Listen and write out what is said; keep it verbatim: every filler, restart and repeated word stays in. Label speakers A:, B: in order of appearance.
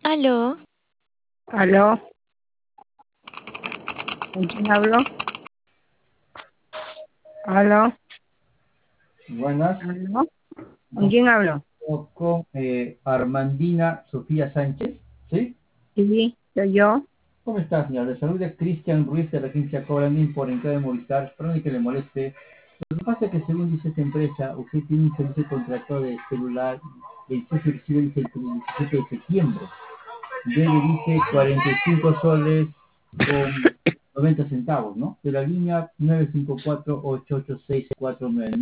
A: Aló,
B: ¿Aló? ¿Con quién hablo? ¿Aló?
C: Buenas,
B: ¿Aló? ¿Con quién hablo?
C: con eh, Armandina Sofía Sánchez, ¿sí?
B: Sí, soy yo.
C: ¿Cómo está, señor? Le saluda Cristian Ruiz de la agencia Cobramin por encargo de Movistar. Perdón que le moleste. Lo que pasa es que según dice esta empresa, usted tiene un servicio contratado de celular, el socio recibe dice el diecisiete de septiembre. Debe, dice, cuarenta y cinco soles con noventa centavos, ¿no? De la línea nueve cinco cuatro, ocho ocho seis, cuatro nueve.